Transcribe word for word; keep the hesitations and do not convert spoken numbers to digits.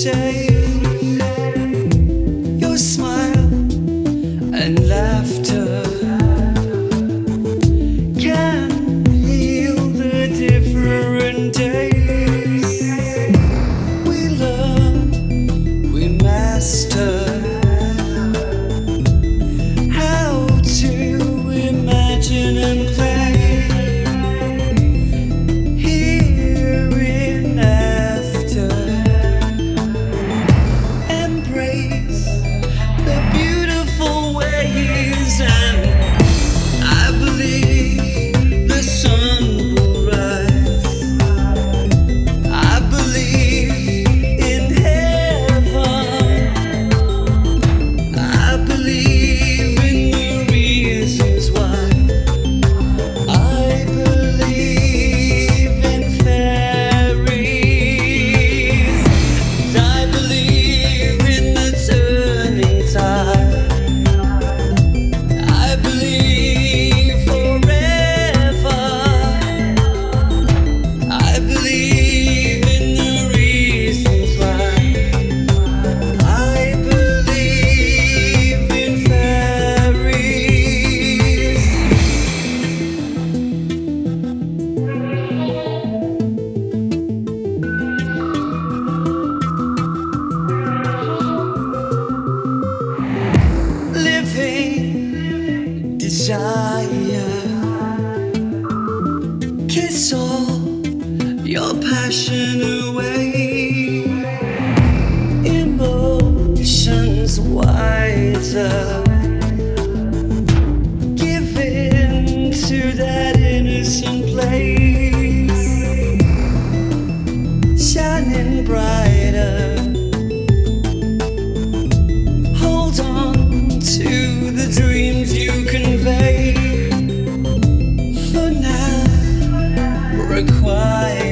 say your smile and laughter can heal the different days. We learn, we master how to imagine and play. Desire, kiss all your passion away. Emotions wiser, give in to that innocent place, shining brighter. Hold on to the dreams you convey. For now, require